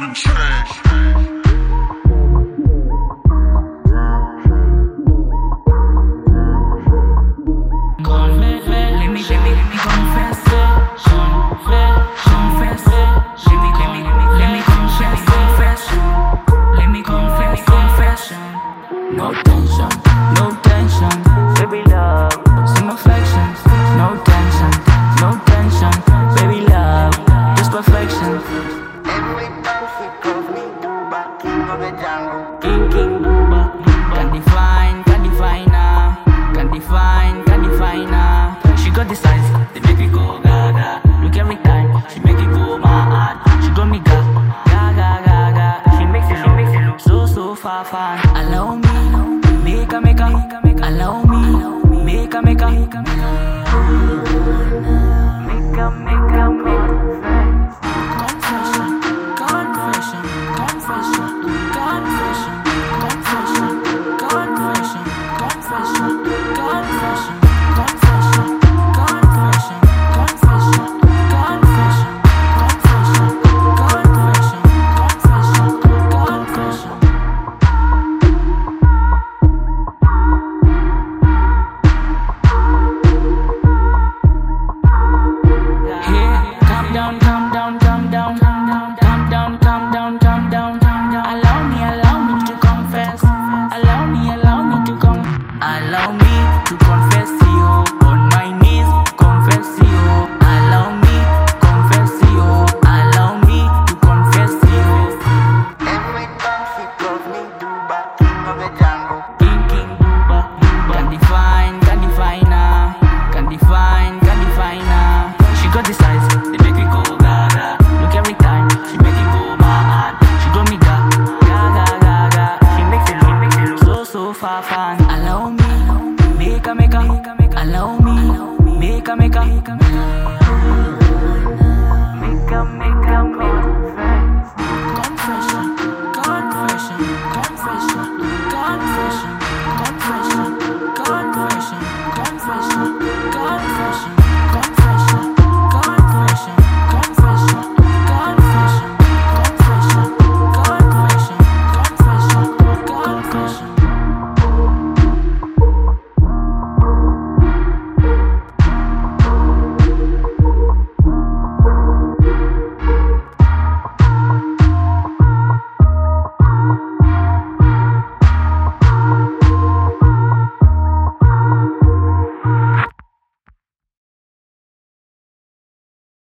and change. No tension, no tension, baby love. Some affections, no tension, no tension, baby love. Just perfection. Every time she calls me Duba, king of the jungle. King Duba. Can't define her. Can't define her. She got the size, they make me go gaga. Look every time, she make it go mad. She got me gaga. She makes it look so far. Allow me, make her. Allow me, make her. Allow me to confess to you, on my knees, confess to you. Allow me, confess to you. Allow me to confess to you. Every time she calls me Duba, king of the jungle. King Duba. Can't define her. Can't define her. She got the size.